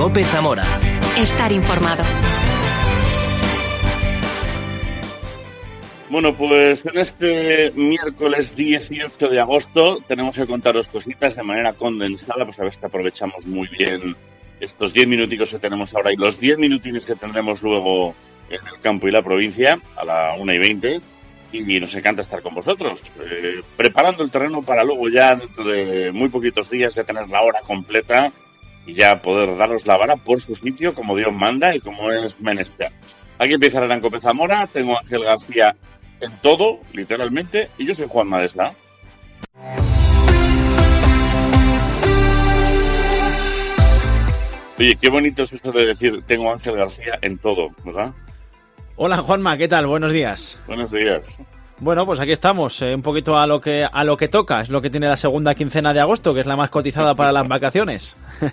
COPE Zamora. Estar informado. Bueno, pues en este miércoles 18 de agosto tenemos que contaros cositas de manera condensada, pues a ver si aprovechamos muy bien estos 10 minuticos que tenemos ahora y los 10 minutines que tendremos luego en el campo y la provincia a la 1:20. Y nos encanta estar con vosotros, preparando el terreno para luego ya dentro de muy poquitos días ya tener la hora completa y ya poder daros la vara por su sitio como Dios manda y como es menester. Aquí empieza el COPE Zamora, tengo a Ángel García en todo, literalmente, y yo soy Juan Madesla. Oye, qué bonito es esto de decir tengo a Ángel García en todo, ¿verdad? Hola Juanma, ¿qué tal? Buenos días. Buenos días. Bueno, pues aquí estamos, un poquito a lo que toca, es lo que tiene la segunda quincena de agosto, que es la más cotizada para las vacaciones.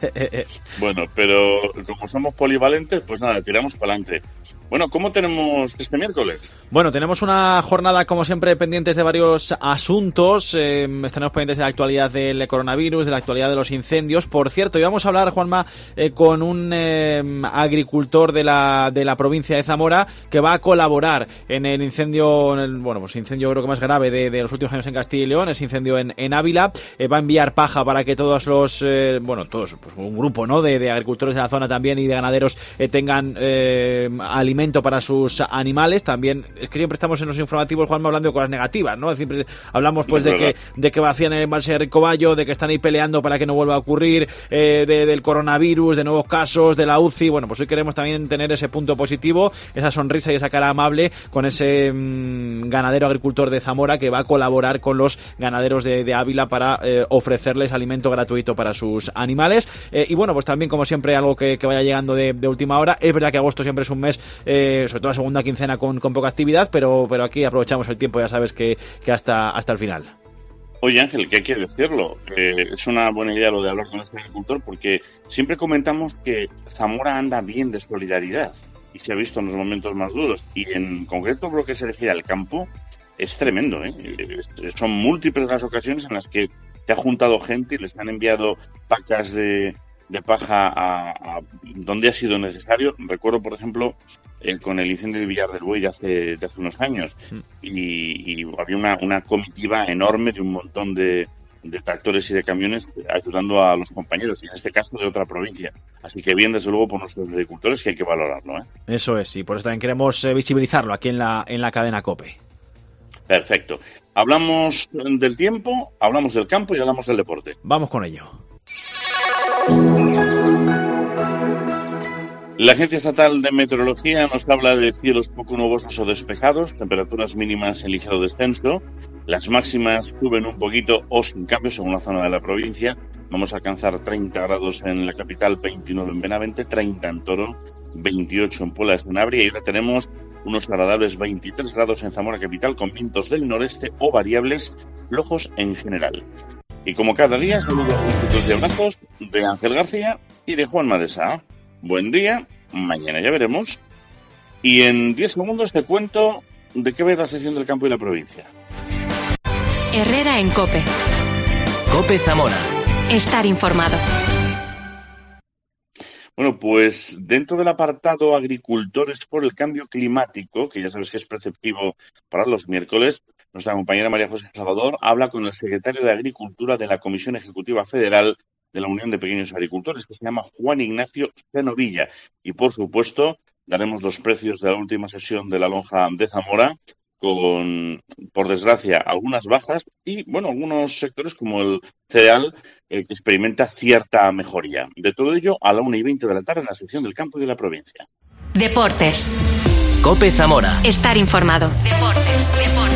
Bueno, pero como somos polivalentes, pues nada, tiramos para adelante. Bueno, ¿cómo tenemos este miércoles? Bueno, tenemos una jornada, como siempre, pendientes de varios asuntos. Estaremos pendientes de la actualidad del coronavirus, de la actualidad de los incendios. Por cierto, íbamos a hablar, Juanma, con un agricultor de la provincia de Zamora que va a colaborar en el incendio, incendio creo que más grave de los últimos años en Castilla y León, ese incendio en Ávila. Va a enviar paja para que todos los, pues un grupo, ¿no?, de agricultores de la zona también y de ganaderos tengan alimento para sus animales. También es que siempre estamos en los informativos, Juanma, hablando de cosas negativas, ¿no? Siempre hablamos pues de que vacían el embalse de Ricoballo, de que están ahí peleando para que no vuelva a ocurrir, del coronavirus, de nuevos casos, de la UCI. Bueno, pues hoy queremos también tener ese punto positivo, esa sonrisa y esa cara amable con ese ganadero agricultor de Zamora que va a colaborar con los ganaderos de Ávila para ofrecerles alimento gratuito para sus animales. Y bueno, pues también, como siempre, algo que vaya llegando de última hora. Es verdad que agosto siempre es un mes, sobre todo la segunda quincena, con poca actividad, pero aquí aprovechamos el tiempo, ya sabes que hasta el final. Oye, Ángel, que hay que decirlo, es una buena idea lo de hablar con este agricultor, porque siempre comentamos que Zamora anda bien de solidaridad y se ha visto en los momentos más duros, y en concreto lo que se refiere al campo es tremendo, son múltiples las ocasiones en las que te ha juntado gente y les han enviado pacas de paja a donde ha sido necesario. Recuerdo, por ejemplo, con el incendio de Villar del Buey de hace unos años, y había una comitiva enorme de un montón de tractores y de camiones ayudando a los compañeros, y en este caso de otra provincia. Así que bien, desde luego, por nuestros agricultores, que hay que valorarlo, ¿eh? Eso es, y por eso también queremos visibilizarlo aquí en la cadena COPE. Perfecto. Hablamos del tiempo, hablamos del campo y hablamos del deporte. Vamos con ello. La Agencia Estatal de Meteorología nos habla de cielos poco nubosos o despejados, temperaturas mínimas en ligero descenso, las máximas suben un poquito o sin cambio según la zona de la provincia. Vamos a alcanzar 30 grados en la capital, 29 en Benavente, 30 en Toro, 28 en Puebla de Sanabria, y ahora tenemos unos agradables 23 grados en Zamora capital, con vientos del noreste o variables, flojos en general. Y como cada día, saludos y abrazos de Ángel García y de Juan Madesla. Buen día, mañana ya veremos. Y en 10 segundos te cuento de qué va a ir la sección del campo y la provincia. Herrera en COPE. COPE Zamora. Estar informado. Bueno, pues dentro del apartado Agricultores por el Cambio Climático, que ya sabes que es preceptivo para los miércoles, nuestra compañera María José Salvador habla con el secretario de Agricultura de la Comisión Ejecutiva Federal de la Unión de Pequeños Agricultores, que se llama Juan Ignacio Cenovilla. Y, por supuesto, daremos los precios de la última sesión de la lonja de Zamora, con, por desgracia, algunas bajas y, bueno, algunos sectores como el cereal que experimenta cierta mejoría. De todo ello a la 1:20 de la tarde en la sección del campo y de la provincia. Deportes. COPE Zamora. Estar informado. Deportes.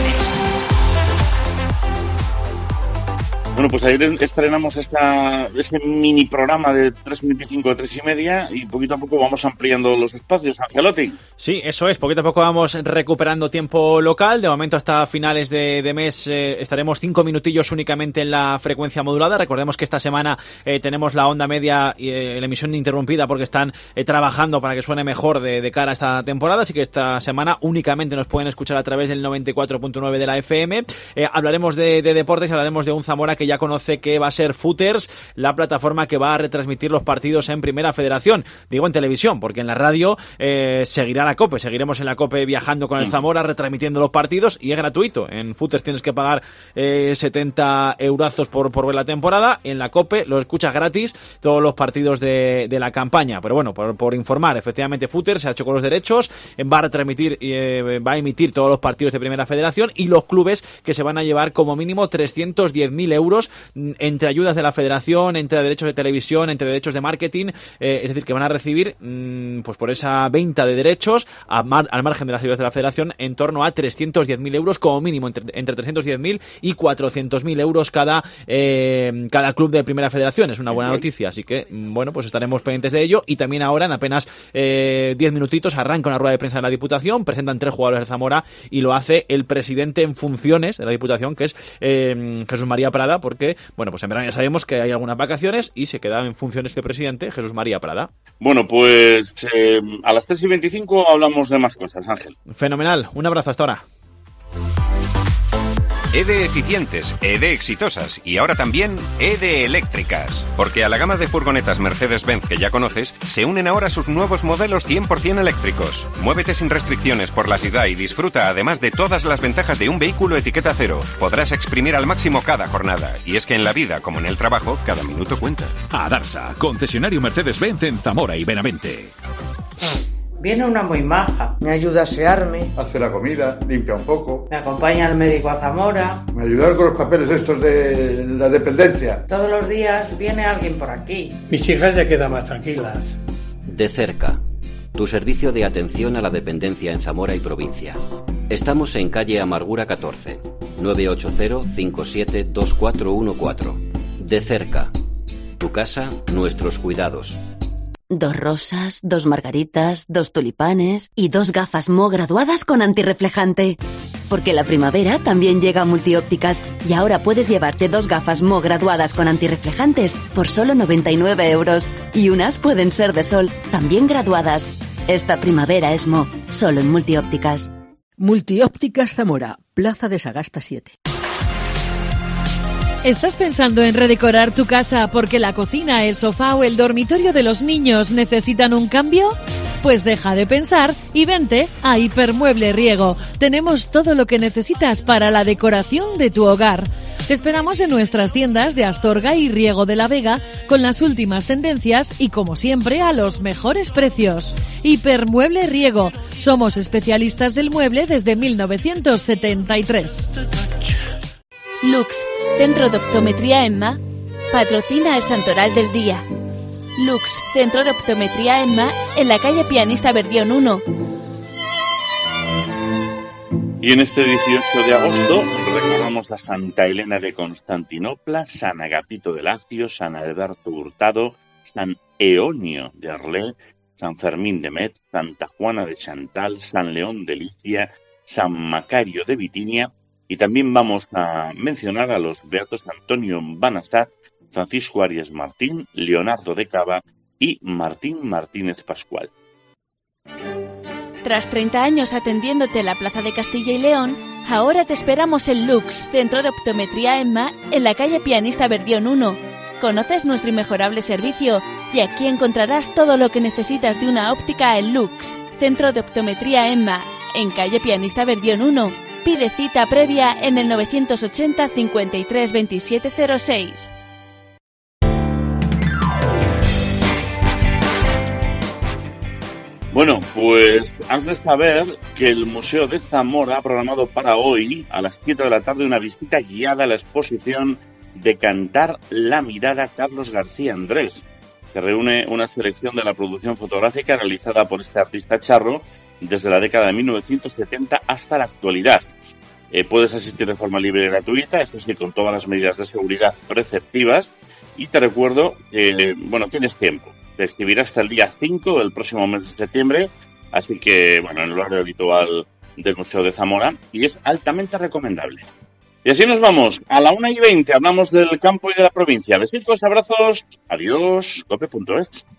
Bueno, pues ayer estrenamos ese mini programa de 3:25 a 3:30 y poquito a poco vamos ampliando los espacios. Angelotti. Sí, eso es. Poquito a poco vamos recuperando tiempo local. De momento, hasta finales de mes estaremos 5 minutillos únicamente en la frecuencia modulada. Recordemos que esta semana tenemos la onda media y la emisión interrumpida porque están trabajando para que suene mejor de cara a esta temporada. Así que esta semana únicamente nos pueden escuchar a través del 94.9 de la FM. Hablaremos de deportes y hablaremos de un Zamora que ya conoce que va a ser Footers la plataforma que va a retransmitir los partidos en Primera Federación. Digo en televisión, porque en la radio seguirá la COPE, seguiremos en la COPE viajando con el Zamora, retransmitiendo los partidos, y es gratuito. En Footers tienes que pagar 70 eurazos por ver la temporada. En la COPE lo escuchas gratis todos los partidos de la campaña. Pero bueno, por informar, efectivamente Footers se ha hecho con los derechos, va a retransmitir, va a emitir todos los partidos de Primera Federación, y los clubes que se van a llevar como mínimo 310.000 euros entre ayudas de la Federación, entre derechos de televisión, entre derechos de marketing, es decir, que van a recibir pues por esa venta de derechos al margen de las ayudas de la Federación en torno a 310.000 euros como mínimo, entre 310.000 y 400.000 euros cada club de Primera Federación. Es una buena noticia, así que bueno, pues estaremos pendientes de ello. Y también ahora, en apenas 10 minutitos, arranca una rueda de prensa de la Diputación, presentan 3 jugadores de Zamora y lo hace el presidente en funciones de la Diputación, que es Jesús María Prada, porque bueno, pues en verano ya sabemos que hay algunas vacaciones y se queda en funciones de presidente Jesús María Prada. Bueno, pues a las 3:25 hablamos de más cosas, Ángel. Fenomenal, un abrazo, hasta ahora. EDE eficientes, EDE exitosas y ahora también EDE eléctricas. Porque a la gama de furgonetas Mercedes-Benz que ya conoces, se unen ahora sus nuevos modelos 100% eléctricos. Muévete sin restricciones por la ciudad y disfruta además de todas las ventajas de un vehículo etiqueta cero. Podrás exprimir al máximo cada jornada. Y es que en la vida, como en el trabajo, cada minuto cuenta. Adarsa, concesionario Mercedes-Benz en Zamora y Benavente. Viene una muy maja. Me ayuda a asearme. Hace la comida, limpia un poco. Me acompaña al médico a Zamora. Me ayuda con los papeles estos de la dependencia. Todos los días viene alguien por aquí. Mis hijas ya quedan más tranquilas. De cerca. Tu servicio de atención a la dependencia en Zamora y provincia. Estamos en calle Amargura 14, 980-572414. De cerca. Tu casa, nuestros cuidados. 2 rosas, 2 margaritas, 2 tulipanes y 2 gafas Mo graduadas con antirreflejante. Porque la primavera también llega a Multiópticas y ahora puedes llevarte 2 gafas Mo graduadas con antirreflejantes por solo 99 euros. Y unas pueden ser de sol, también graduadas. Esta primavera es Mo, solo en Multiópticas. Multiópticas Zamora, Plaza de Sagasta 7. ¿Estás pensando en redecorar tu casa porque la cocina, el sofá o el dormitorio de los niños necesitan un cambio? Pues deja de pensar y vente a Hipermueble Riego. Tenemos todo lo que necesitas para la decoración de tu hogar. Te esperamos en nuestras tiendas de Astorga y Riego de la Vega con las últimas tendencias y, como siempre, a los mejores precios. Hipermueble Riego. Somos especialistas del mueble desde 1973. Lux, Centro de Optometría EMMA, patrocina el Santoral del Día. Lux, Centro de Optometría EMMA, en la calle Pianista Verdión 1. Y en este 18 de agosto recordamos a Santa Elena de Constantinopla, San Agapito de Lacio, San Alberto Hurtado, San Eonio de Arlé, San Fermín de Met, Santa Juana de Chantal, San León de Licia, San Macario de Bitinia. Y también vamos a mencionar a los beatos Antonio Banastat, Francisco Arias Martín, Leonardo de Cava y Martín Martínez Pascual. Tras 30 años atendiéndote en la Plaza de Castilla y León, ahora te esperamos en Lux, Centro de Optometría EMMA, en la calle Pianista Verdión 1. Conoces nuestro inmejorable servicio y aquí encontrarás todo lo que necesitas de una óptica en Lux, Centro de Optometría EMMA, en calle Pianista Verdión 1. Pide cita previa en el 980 53 27 06. Bueno, pues has de saber que el Museo de Zamora ha programado para hoy, a las 7 de la tarde, una visita guiada a la exposición de Cantar la Mirada Carlos García Andrés, que reúne una selección de la producción fotográfica realizada por este artista charro desde la década de 1970 hasta la actualidad. Puedes asistir de forma libre y gratuita, es decir, con todas las medidas de seguridad preceptivas. Y te recuerdo que, tienes tiempo. Te exhibirá hasta el día 5 del próximo mes de septiembre, así que, en el horario habitual del Museo de Zamora, y es altamente recomendable. Y así nos vamos. A la 1:20 hablamos del campo y de la provincia. Besitos, abrazos. Adiós. Cope.es.